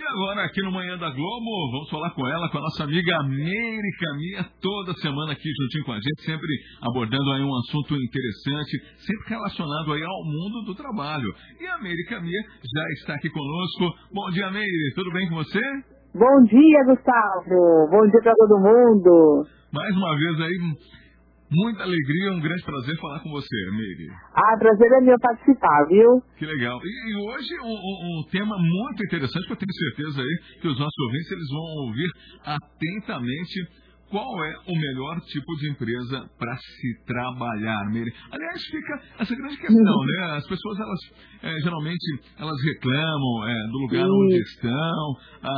agora, aqui no Manhã da Globo, vamos falar com ela, com a nossa amiga Meire Caminha, toda semana aqui juntinho com a gente, sempre abordando aí um assunto interessante, sempre relacionado aí ao mundo do trabalho. E a Meire Caminha já está aqui conosco. Bom dia, Meire, tudo bem com você? Bom dia, Gustavo. Bom dia para todo mundo. Mais uma vez aí, muita alegria, um grande prazer falar com você, Meire. Prazer é meu participar, viu? Que legal. E hoje um tema muito interessante, que eu tenho certeza aí que os nossos ouvintes eles vão ouvir atentamente. Qual é o melhor tipo de empresa para se trabalhar, Meire? Aliás, fica essa grande questão, né? As pessoas, elas geralmente, elas reclamam do lugar onde estão.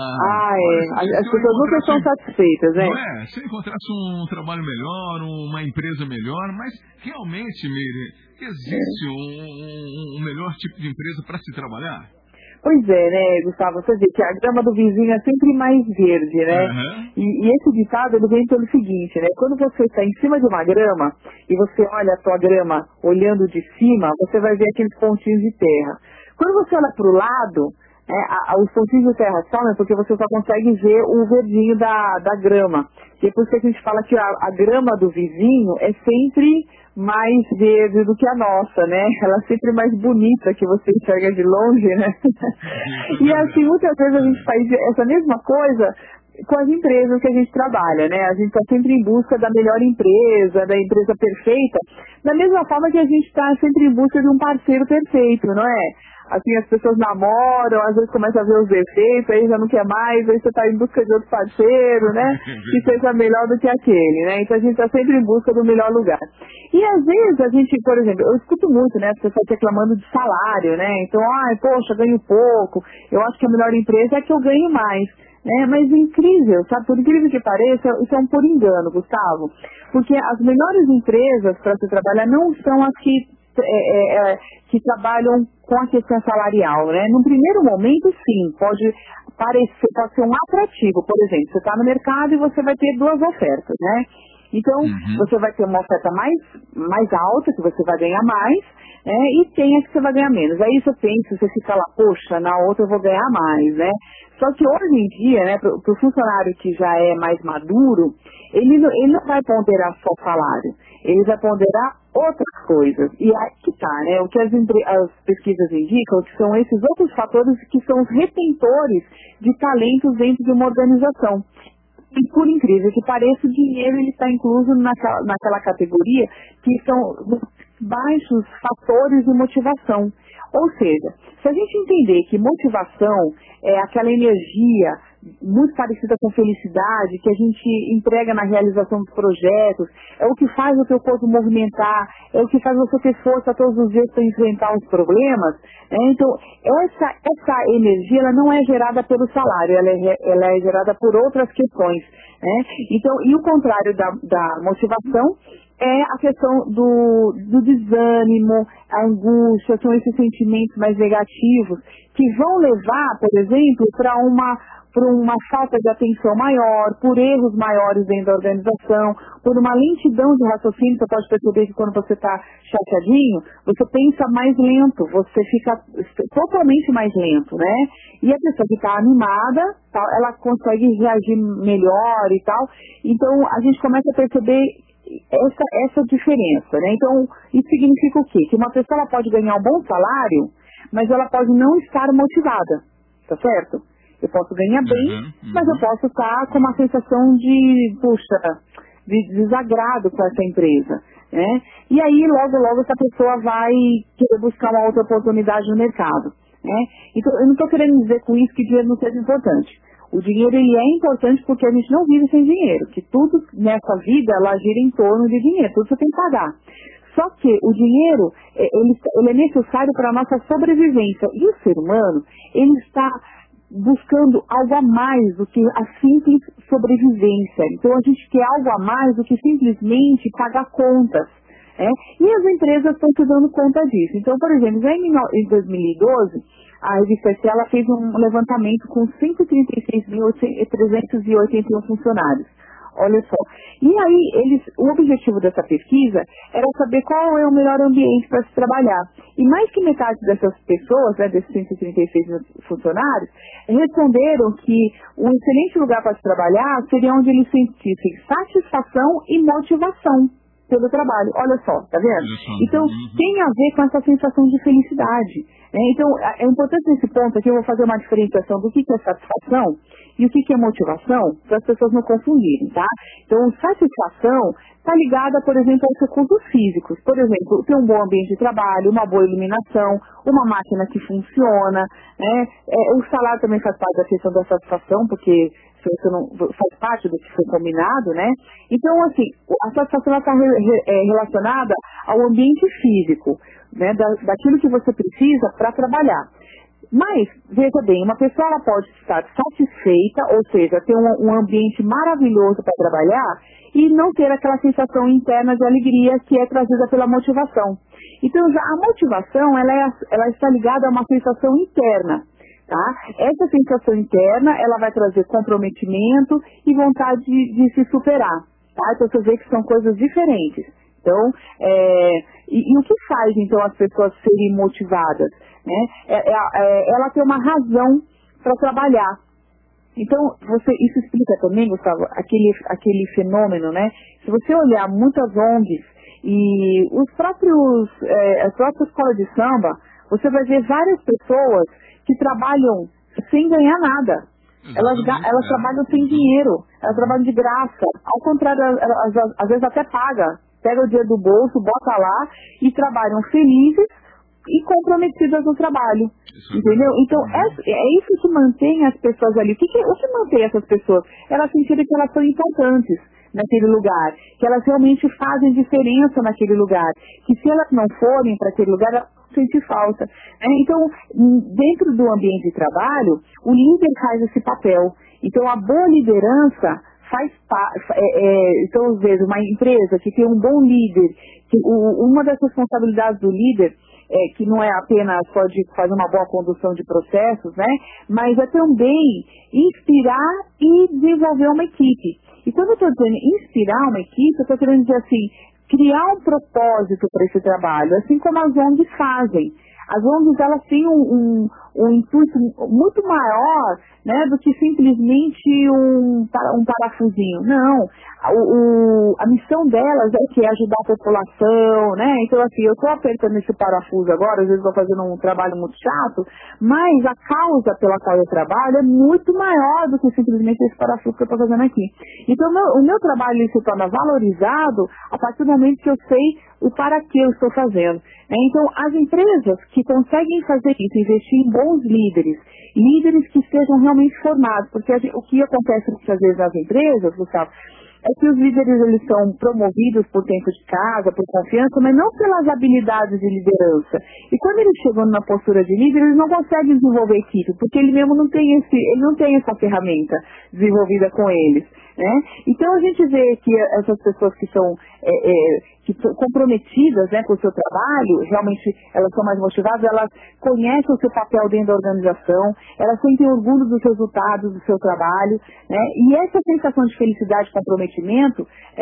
As pessoas nunca estão satisfeitas, né? Não é? Se encontrasse um trabalho melhor, uma empresa melhor, mas realmente, Meire, existe um melhor tipo de empresa para se trabalhar? Pois é, né, Gustavo? Você vê que a grama do vizinho é sempre mais verde, né? Uhum. E esse ditado, ele vem pelo seguinte, né? Quando você está em cima de uma grama e você olha a sua grama olhando de cima, você vai ver aqueles pontinhos de terra. Quando você olha para o lado, os pontinhos de terra somem porque você só consegue ver o verdinho da grama. E é por isso que a gente fala que a grama do vizinho é sempre mais verde do que a nossa, né? Ela é sempre mais bonita que você enxerga de longe, né? E assim, muitas vezes a gente faz essa mesma coisa com as empresas que a gente trabalha, né? A gente está sempre em busca da melhor empresa, da empresa perfeita, da mesma forma que a gente está sempre em busca de um parceiro perfeito, não é? Assim, as pessoas namoram, às vezes começam a ver os defeitos, aí já não quer mais, aí você está em busca de outro parceiro, né? Que seja melhor do que aquele, né? Então a gente está sempre em busca do melhor lugar. E às vezes a gente, por exemplo, eu escuto muito, né? As pessoas reclamando de salário, né? Então, poxa, ganho pouco, eu acho que a melhor empresa é que eu ganho mais. Mas é incrível, sabe? Por incrível que pareça, isso é um por engano, Gustavo. Porque as melhores empresas para se trabalhar não são as que trabalham com a questão salarial, né? Num primeiro momento, sim, pode ser um atrativo. Por exemplo, você está no mercado e você vai ter duas ofertas, né? Então, você vai ter uma oferta mais alta, que você vai ganhar mais, e tem a que você vai ganhar menos. Aí você pensa, você fica lá, poxa, na outra eu vou ganhar mais, né? Só que hoje em dia, né, para o funcionário que já é mais maduro, ele não vai ponderar só salário, ele vai ponderar outras coisas. E aí que tá, né? O que as pesquisas indicam que são esses outros fatores que são os retentores de talentos dentro de uma organização. E por incrível que pareça, o dinheiro está incluso naquela categoria que são baixos fatores de motivação. Ou seja, se a gente entender que motivação é aquela energia muito parecida com felicidade que a gente entrega na realização dos projetos, é o que faz o teu corpo movimentar, é o que faz você ter força todos os dias para enfrentar os problemas, então essa energia ela não é gerada pelo salário, ela é gerada por outras questões, né? Então, e o contrário da motivação é a questão do desânimo, a angústia, são esses sentimentos mais negativos que vão levar, por exemplo, para uma falta de atenção maior, por erros maiores dentro da organização, por uma lentidão de raciocínio. Você pode perceber que quando você está chateadinho, você pensa mais lento, você fica totalmente mais lento, né? E a pessoa que está animada, ela consegue reagir melhor e tal. Então, a gente começa a perceber essa diferença, né? Então, isso significa o quê? Que uma pessoa ela pode ganhar um bom salário, mas ela pode não estar motivada, tá certo? Eu posso ganhar bem, mas eu posso estar com uma sensação de desagrado com essa empresa, né? E aí, logo essa pessoa vai querer buscar uma outra oportunidade no mercado, né? Então, eu não estou querendo dizer com isso que dinheiro não seja importante. O dinheiro, ele é importante porque a gente não vive sem dinheiro, que tudo nessa vida, ela gira em torno de dinheiro, tudo você tem que pagar. Só que o dinheiro, ele é necessário para a nossa sobrevivência. E o ser humano, ele está buscando algo a mais do que a simples sobrevivência. Então a gente quer algo a mais do que simplesmente pagar contas. E as empresas estão se dando conta disso. Então, por exemplo, já em 2012, a revista ela fez um levantamento com 136.381 funcionários. Olha só. E aí, o objetivo dessa pesquisa era saber qual é o melhor ambiente para se trabalhar. E mais que metade dessas pessoas, né, desses 136 funcionários, responderam que um excelente lugar para se trabalhar seria onde eles sentissem satisfação e motivação pelo trabalho. Olha só, tá vendo? Então, tem a ver com essa sensação de felicidade. Né? Então, é importante nesse ponto aqui, eu vou fazer uma diferenciação do que é satisfação e o que é motivação, para as pessoas não confundirem, tá? Então, satisfação está ligada, por exemplo, aos recursos físicos. Por exemplo, ter um bom ambiente de trabalho, uma boa iluminação, uma máquina que funciona, né? O salário também faz parte da questão da satisfação, porque isso não faz parte do que foi combinado, né? Então, assim, a satisfação está relacionada ao ambiente físico, né? Daquilo que você precisa para trabalhar. Mas, veja bem, uma pessoa ela pode estar satisfeita, ou seja, ter um ambiente maravilhoso para trabalhar e não ter aquela sensação interna de alegria que é trazida pela motivação. Então, já a motivação, ela está ligada a uma sensação interna. Tá? Essa sensação interna, ela vai trazer comprometimento e vontade de se superar. Tá? Então você vê que são coisas diferentes. Então, e o que faz então as pessoas serem motivadas? Né? Ela tem uma razão para trabalhar. Então, isso explica também, Gustavo, aquele fenômeno, né? Se você olhar muitas ONGs e as próprias escolas de samba, você vai ver várias pessoas que trabalham sem ganhar nada. Elas trabalham sem dinheiro, elas trabalham de graça. Ao contrário, às vezes até pega o dinheiro do bolso, bota lá e trabalham felizes e comprometidas no trabalho. Entendeu? Então, é isso que mantém as pessoas ali. O que mantém essas pessoas? Elas sentirem que elas são importantes naquele lugar, que elas realmente fazem diferença naquele lugar, que se elas não forem para aquele lugar, elas sentir falta. Então, dentro do ambiente de trabalho, o líder faz esse papel. Então, a boa liderança faz parte. Então, às vezes, uma empresa que tem um bom líder, uma das responsabilidades do líder que não é apenas só de fazer uma boa condução de processos, né? Mas é também inspirar e desenvolver uma equipe. E quando eu estou dizendo inspirar uma equipe, eu estou querendo dizer assim, criar um propósito para esse trabalho, assim como as ONGs fazem. As ONGs, elas têm um intuito muito maior, né, do que simplesmente um parafusinho. Não, a missão delas é que ajudar a população, né? Então, assim, eu estou apertando esse parafuso agora, às vezes estou fazendo um trabalho muito chato, mas a causa pela qual eu trabalho é muito maior do que simplesmente esse parafuso que eu estou fazendo aqui. Então, o meu trabalho ele se torna valorizado a partir do momento que eu sei o para que eu estou fazendo. Então, as empresas que conseguem fazer isso, investir em bons líderes que estejam realmente formados, porque o que acontece muitas vezes nas empresas, Gustavo, é que os líderes eles são promovidos por tempo de casa, por confiança, mas não pelas habilidades de liderança. E quando eles chegam na postura de líder, eles não conseguem desenvolver equipe, porque ele mesmo não tem essa ferramenta desenvolvida com eles. Né? Então a gente vê que essas pessoas que são comprometidas, né, com o seu trabalho, realmente elas são mais motivadas, elas conhecem o seu papel dentro da organização, elas sentem orgulho dos resultados do seu trabalho, né? E essa sensação de felicidade e comprometimento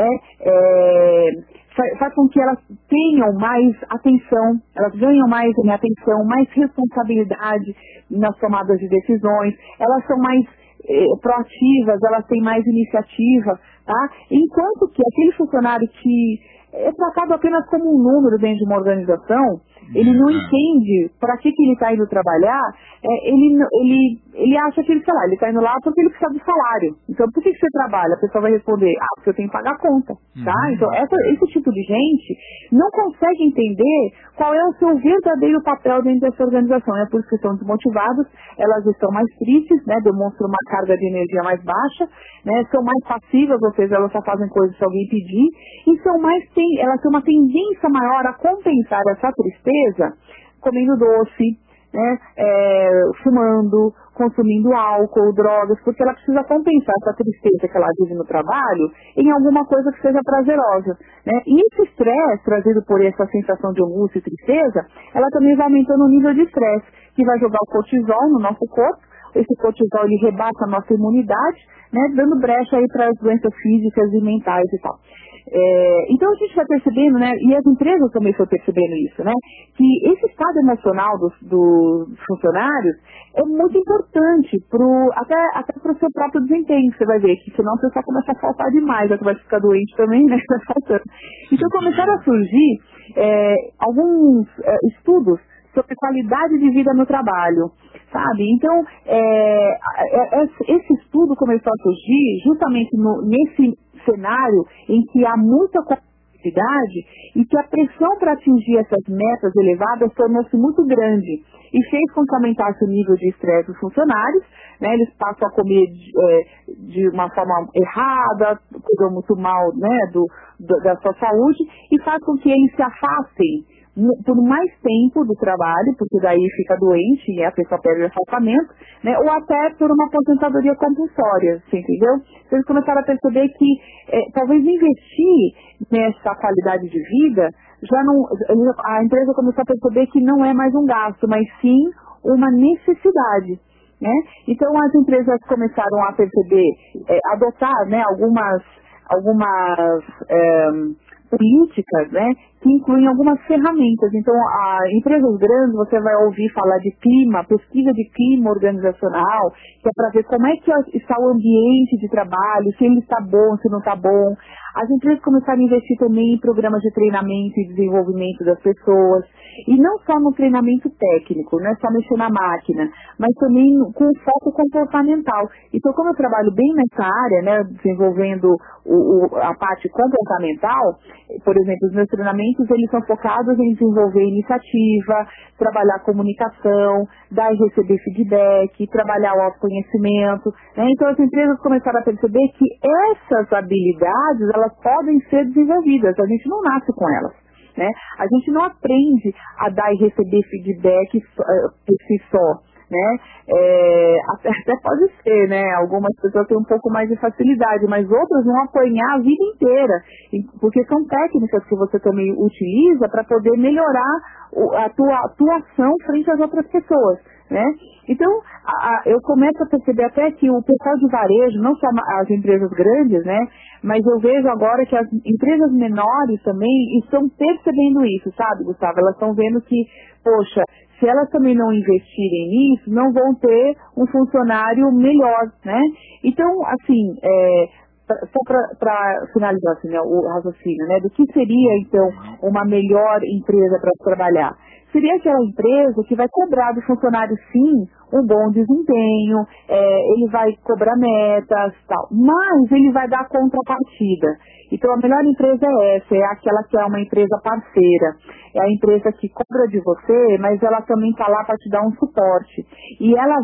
faz com que elas tenham mais atenção, elas ganham mais atenção, mais responsabilidade nas tomadas de decisões, elas são mais proativas, elas têm mais iniciativa, tá? Enquanto que aquele funcionário que é tratado apenas como um número dentro de uma organização, ele não entende para que ele está indo trabalhar, ele acha que ele está indo lá porque ele precisa do salário. Então, por que você trabalha? A pessoa vai responder, porque eu tenho que pagar a conta. Tá? Então, esse tipo de gente não consegue entender qual é o seu verdadeiro papel dentro dessa organização. É por isso que estão desmotivados, elas estão mais tristes, né, demonstram uma carga de energia mais baixa, né, são mais passivas, ou seja, elas só fazem coisas se alguém pedir, e elas têm uma tendência maior a compensar essa tristeza comendo doce, né, fumando, consumindo álcool, drogas, porque ela precisa compensar essa tristeza que ela vive no trabalho em alguma coisa que seja prazerosa. Né? E esse estresse, trazido por essa sensação de angústia e tristeza, ela também vai aumentando o nível de estresse, que vai jogar o cortisol no nosso corpo, esse cortisol ele rebaixa a nossa imunidade, né, dando brecha aí para as doenças físicas e mentais e tal. Então a gente vai percebendo, né, e as empresas também estão percebendo isso, né, que esse estado emocional dos funcionários é muito importante até para o seu próprio desempenho. Você vai ver que senão você só começa a faltar demais, já que vai ficar doente também, né, vai faltando. Então começaram a surgir alguns estudos sobre qualidade de vida no trabalho, sabe? Então, esse estudo começou a surgir justamente nesse cenário em que há muita complexidade e que a pressão para atingir essas metas elevadas tornou-se muito grande e fez com que aumentasse o nível de estresse dos funcionários, né? Eles passam a comer de uma forma errada, cuidam muito mal, né, da sua saúde e faz com que eles se afastem por mais tempo do trabalho, porque daí fica doente e a pessoa perde o afastamento, né? Ou até por uma aposentadoria compulsória, você entendeu? Então eles começaram a perceber que talvez investir nessa qualidade de vida, a empresa começou a perceber que não é mais um gasto, mas sim uma necessidade, né? Então as empresas começaram a perceber, adotar, né, algumas políticas, né, que incluem algumas ferramentas. Então, empresas grandes, você vai ouvir falar de clima, pesquisa de clima organizacional, que é para ver como é que está o ambiente de trabalho, se ele está bom, se não está bom. As empresas começaram a investir também em programas de treinamento e desenvolvimento das pessoas, e não só no treinamento técnico, não é só mexer na máquina, mas também com foco comportamental. Então, como eu trabalho bem nessa área, né, desenvolvendo a parte comportamental, por exemplo, os meus treinamentos, eles são focados em desenvolver iniciativa, trabalhar comunicação, dar e receber feedback, trabalhar o autoconhecimento, né? Então as empresas começaram a perceber que essas habilidades, elas podem ser desenvolvidas, a gente não nasce com elas, né? A gente não aprende a dar e receber feedback por si só, né? Até pode ser, né? Algumas pessoas têm um pouco mais de facilidade, mas outras vão apanhar a vida inteira, porque são técnicas que você também utiliza para poder melhorar a tua atuação frente às outras pessoas, né? Então, eu começo a perceber até que o pessoal de varejo, não só as empresas grandes, né? Mas eu vejo agora que as empresas menores também estão percebendo isso, sabe, Gustavo? Elas estão vendo que, poxa, se elas também não investirem nisso, não vão ter um funcionário melhor, né? Então, assim, só para finalizar assim, né, o raciocínio, né, do que seria, então, uma melhor empresa para trabalhar? Seria aquela empresa que vai cobrar do funcionário, sim, um bom desempenho, ele vai cobrar metas, tal, mas ele vai dar contrapartida. Então a melhor empresa é essa, é aquela que é uma empresa parceira, é a empresa que cobra de você, mas ela também está lá para te dar um suporte. E ela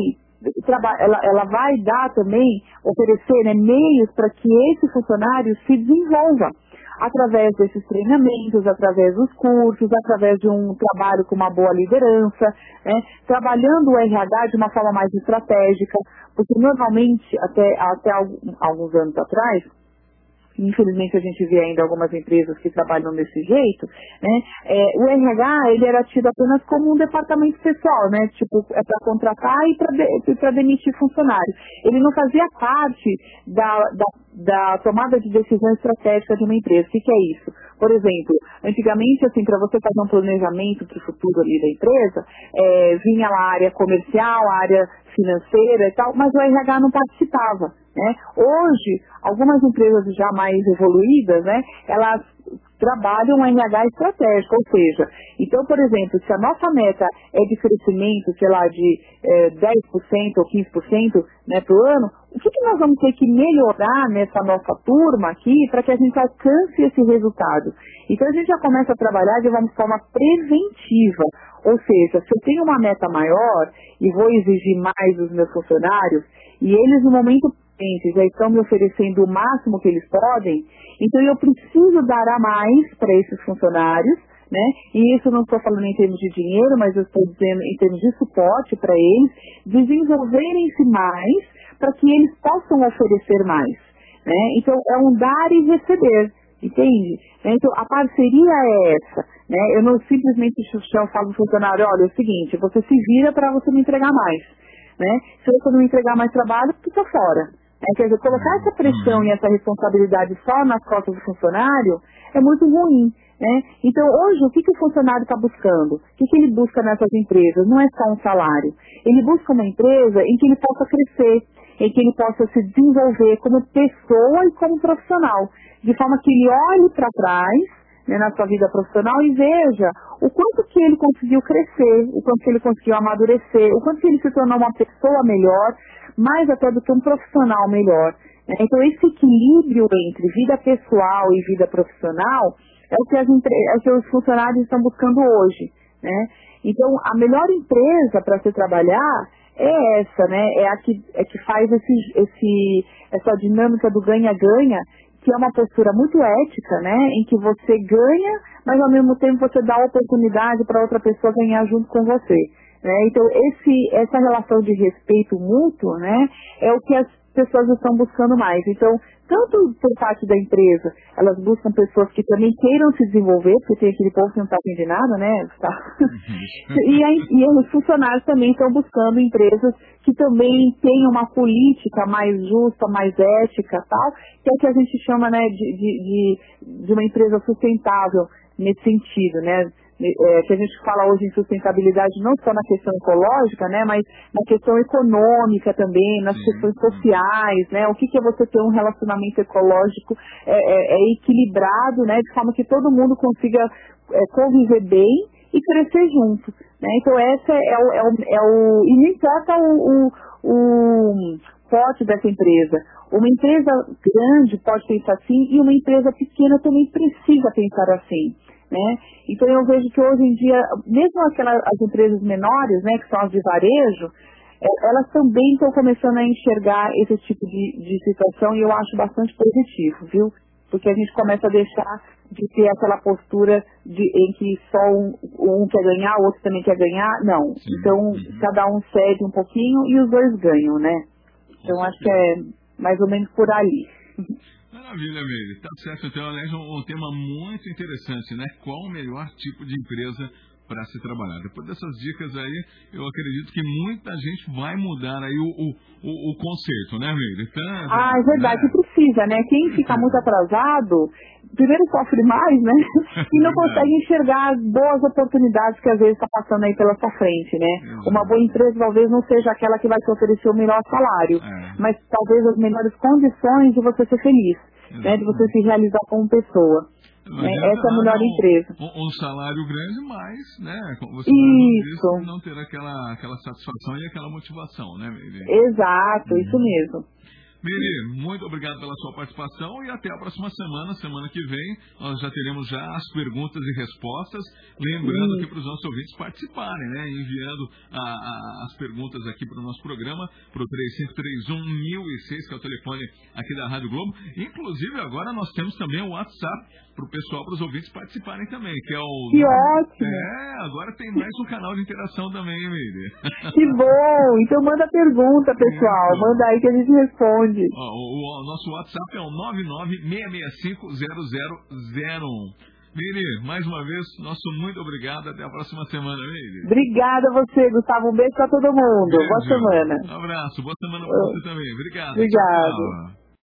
vai dar também, oferecer, né, meios para que esse funcionário se desenvolva através desses treinamentos, através dos cursos, através de um trabalho com uma boa liderança, né, trabalhando o RH de uma forma mais estratégica, porque normalmente, até alguns anos atrás, infelizmente a gente vê ainda algumas empresas que trabalham desse jeito, né? O RH, ele era tido apenas como um departamento pessoal, né? Tipo, é para contratar e para demitir funcionários. Ele não fazia parte da tomada de decisão estratégica de uma empresa. O que é isso? Por exemplo, antigamente, assim, para você fazer um planejamento para o futuro ali da empresa, vinha lá a área comercial, a área financeira e tal, mas o RH não participava, né? Hoje, algumas empresas já mais evoluídas, né, elas trabalham um RH estratégico, ou seja, então, por exemplo, se a nossa meta é de crescimento, sei lá, de 10% ou 15%, né, por ano, o que nós vamos ter que melhorar nessa nossa turma aqui para que a gente alcance esse resultado? Então, a gente já começa a trabalhar de uma forma preventiva, ou seja, se eu tenho uma meta maior e vou exigir mais dos meus funcionários, e eles no momento já estão me oferecendo o máximo que eles podem, então eu preciso dar a mais para esses funcionários, né? E isso não estou falando em termos de dinheiro, mas eu estou dizendo em termos de suporte para eles, desenvolverem-se mais para que eles possam oferecer mais, né? Então é um dar e receber, entende? Então a parceria é essa, né? Eu não simplesmente falo para o funcionário, olha, é o seguinte, você se vira para você me entregar mais. né? Se você não entregar mais trabalho, fica fora. Quer dizer, colocar essa pressão e essa responsabilidade só nas costas do funcionário é muito ruim, né? Então, hoje, o que o funcionário está buscando? O que ele busca nessas empresas? Não é só um salário. Ele busca uma empresa em que ele possa crescer, em que ele possa se desenvolver como pessoa e como profissional, de forma que ele olhe para trás, né, na sua vida profissional e veja o quanto que ele conseguiu crescer, o quanto que ele conseguiu amadurecer, o quanto que ele se tornou uma pessoa melhor, mais até do que um profissional melhor. Então, esse equilíbrio entre vida pessoal e vida profissional é o que os funcionários estão buscando hoje, né? Então, a melhor empresa para se trabalhar é essa, né? É a que faz essa dinâmica do ganha-ganha, que é uma postura muito ética, né? Em que você ganha, mas ao mesmo tempo você dá oportunidade para outra pessoa ganhar junto com você, né? Então, essa relação de respeito mútuo, né? É o que as pessoas estão buscando mais. Então, tanto por parte da empresa, elas buscam pessoas que também queiram se desenvolver, porque tem aquele povo que não está afim nada, né? E os funcionários também estão buscando empresas que também tenham uma política mais justa, mais ética, tal, que é o que a gente chama, né, de uma empresa sustentável nesse sentido, né? Que a gente fala hoje em sustentabilidade não só na questão ecológica, né, mas na questão econômica também, nas questões sociais, né, o que é você ter um relacionamento ecológico equilibrado, né, de forma que todo mundo consiga conviver bem e crescer junto, né. Então essa e não importa o porte dessa empresa. Uma empresa grande pode pensar assim e uma empresa pequena também precisa pensar assim, né? Então eu vejo que hoje em dia, mesmo as empresas menores, né, que são as de varejo, elas também estão começando a enxergar esse tipo de situação e eu acho bastante positivo, viu? Porque a gente começa a deixar de ter aquela postura em que só um quer ganhar, o outro também quer ganhar. Não. Sim. Então, cada um cede um pouquinho e os dois ganham, né? Então, acho que é mais ou menos por ali. Maravilha, Meire. Tá certo. Então, aliás, um tema muito interessante, né? Qual o melhor tipo de empresa para se trabalhar? Depois dessas dicas aí, eu acredito que muita gente vai mudar aí o conceito, né, Meire? Então, é verdade, precisa, né? Quem fica muito atrasado, primeiro sofre mais, né? E não consegue enxergar as boas oportunidades que às vezes está passando aí pela sua frente, né? Uma boa empresa talvez não seja aquela que vai te oferecer o melhor salário, mas talvez as melhores condições de você ser feliz, né? De você se realizar como pessoa. Essa é a melhor empresa. Um salário grande, mas, né, como você disse, não ter aquela satisfação e aquela motivação, né, Meire? Exato, isso mesmo. Meire, muito obrigado pela sua participação e até a próxima semana que vem, nós já teremos as perguntas e respostas, lembrando aqui para os nossos ouvintes participarem, né, enviando as perguntas aqui para o nosso programa, para o 3531-1006, que é o telefone aqui da Rádio Globo. Inclusive, agora nós temos também o WhatsApp para o pessoal, para os ouvintes participarem também, que é o... Que ótimo! Agora tem mais um canal de interação também, hein, Meire? Que bom! Então manda pergunta, pessoal, manda aí que a gente responde. O nosso WhatsApp é o 996650001. Meire, mais uma vez, nosso muito obrigado. Até a próxima semana, Meire. Obrigada a você, Gustavo. Um beijo para todo mundo. Beijo. Boa semana. Um abraço. Boa semana para você também. Obrigado. Obrigado. Tchau.